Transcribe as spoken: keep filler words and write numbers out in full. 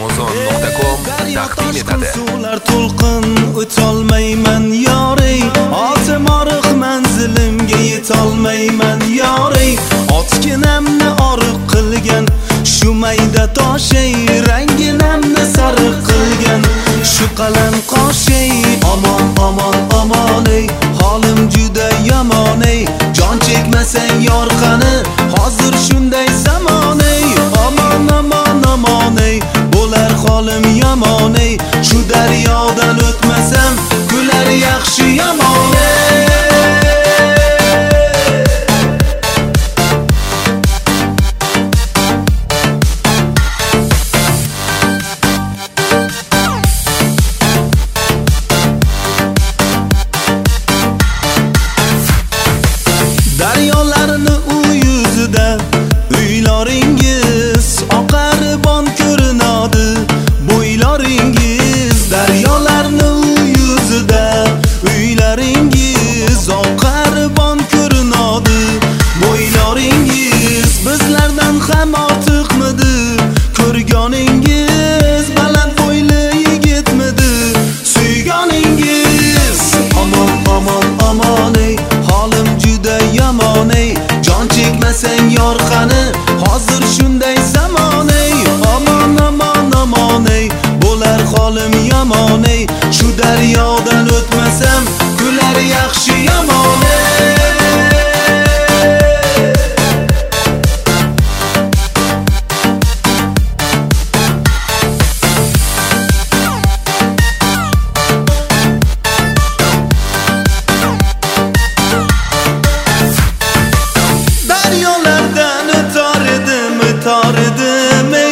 amazon nuqta com taqdim etadi. Suvlar to'lqin o'tolmayman yori, otim oriq manzilimga yetolmayman yori. Otginamni oriq qilgan shu mayda toshey, ranginamni sariq qilgan shu qalam qoshey. Omon omon omon ey, holim juda yomon ey, jon chekmasang yor qani, hozir shunday zamon ey. Omon omon omon ey, bo'lar holim yomon ey, shu daryodan o'tmasam kular yaxshi yomon ey. Daryolarni u yuzida uylaringiz oqar bon ko'rinadi, bo'ylaringiz. Daryolarni u yuzida uylaringiz oqar bon ko'rinadi, bo'ylaringiz. Bizlardan ham ortiqmidi ko'rganingiz, baland bo'yli yigitmidi suyganingiz. Omon omon omon ey, holim juda yomon ey, jon chekmasang yor qani, hozir shunday zamon ey. Omon omon omon ey, bo'lar holim yomon ey, shu daryodan o'tmasam kular yaxshi yomon ey. Daryolardan o'tar edim, o'tar edim ey,